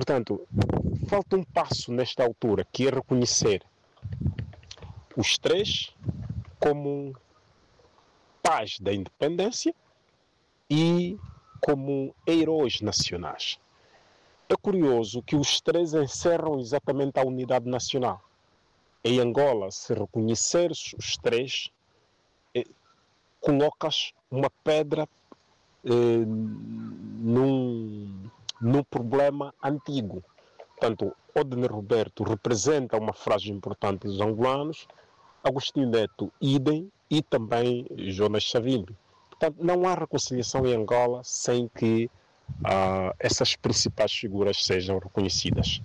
Portanto, falta um passo nesta altura, que é reconhecer os três como pais da independência e como heróis nacionais. É curioso que os três encerram exatamente a unidade nacional. Em Angola, se reconheceres os três, colocas uma pedra num problema antigo. Portanto, Odene Roberto representa uma frase importante dos angolanos, Agostinho Neto, idem, e também Jonas Savimbi. Portanto, não há reconciliação em Angola sem que essas principais figuras sejam reconhecidas.